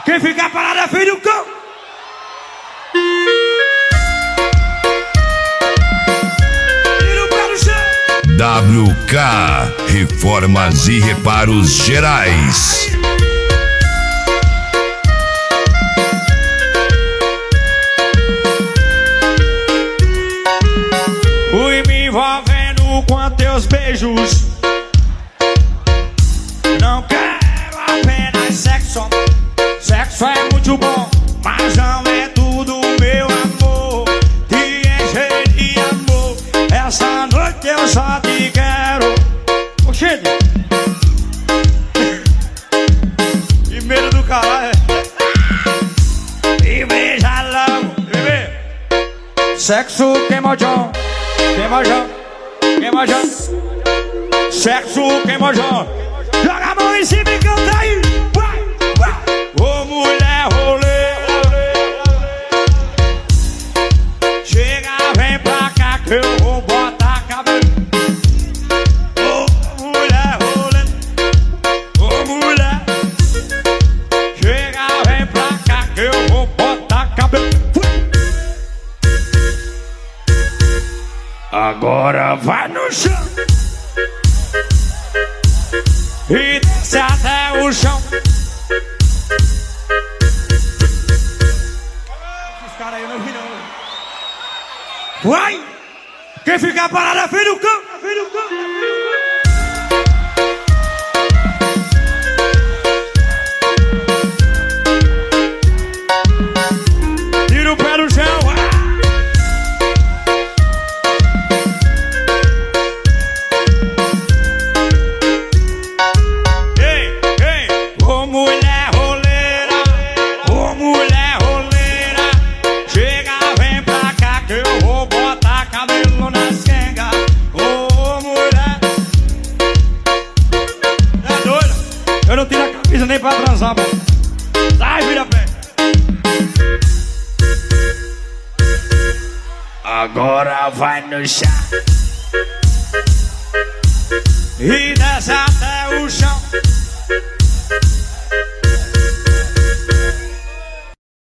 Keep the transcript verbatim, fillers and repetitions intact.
Quem ficar parado é filho do cão. Tira o pé no chão. W K Reformas e Reparos Gerais. Fui me envolvendo com teus beijos. Não quero apenas sexo. Sexo é muito bom, mas não é tudo, meu amor. Te encher de amor. Essa noite eu só te quero. Oxê! Que medo do caralho. Me beija logo, bebê. Sexo queimojão, queimojão, queimojão. Sexo queimojão. Joga a mão em cima e canta aí. Vai, vai. Ô mulher rolê. Chega, vem pra cá que eu vou botar cabelo. Ô mulher rolê. Ô mulher. Chega, vem pra cá que eu vou botar cabelo. Agora vai no chão e desce até o chão. Esses caras aí eu não vi não. Vai! Quem ficar parado é filho do cão. É filho do cão. Tira o pé do chão. Eu não tiro a camisa nem pra transar, mano. Sai, vira pé. Agora vai no chão e desce até o chão.